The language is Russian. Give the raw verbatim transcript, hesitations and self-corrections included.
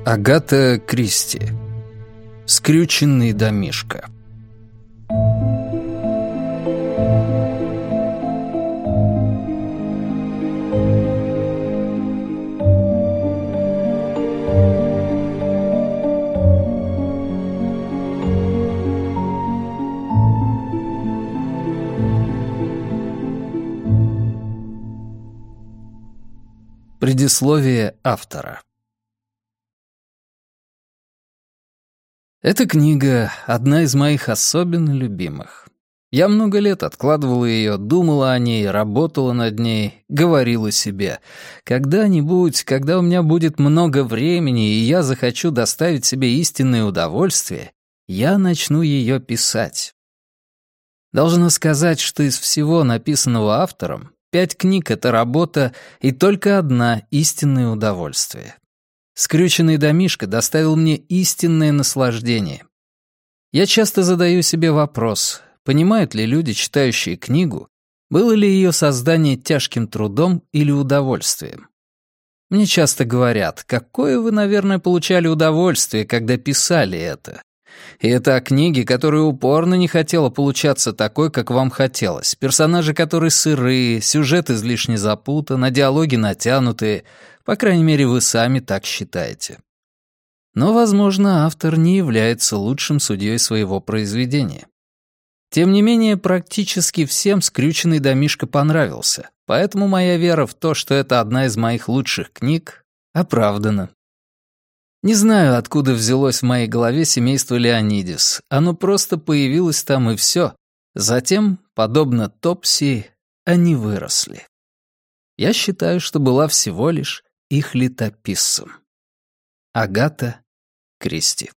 Агата Кристи. Скрюченный домишко. Предисловие автора. Эта книга — одна из моих особенно любимых. Я много лет откладывала ее, думала о ней, работала над ней, говорила себе: когда-нибудь, когда у меня будет много времени и я захочу доставить себе истинное удовольствие, я начну ее писать. Должна сказать, что из всего написанного автором пять книг — это работа и только одна — истинное удовольствие. «Скрюченный домишко» доставил мне истинное наслаждение. Я часто задаю себе вопрос, понимают ли люди, читающие книгу, было ли ее создание тяжким трудом или удовольствием. Мне часто говорят: какое вы, наверное, получали удовольствие, когда писали это. И это о книге, которая упорно не хотела получаться такой, как вам хотелось. Персонажи, которые сырые, сюжет излишне запутан, а диалоги натянутые. По крайней мере, вы сами так считаете. Но, возможно, автор не является лучшим судьей своего произведения. Тем не менее, практически всем «Скрюченный домишко» понравился, поэтому моя вера в то, что это одна из моих лучших книг, оправдана. Не знаю, откуда взялось в моей голове семейство Леонидис. Оно просто появилось там, и все. Затем, подобно Топси, они выросли. Я считаю, что была всего лишь их летописцем. Агата Кристи.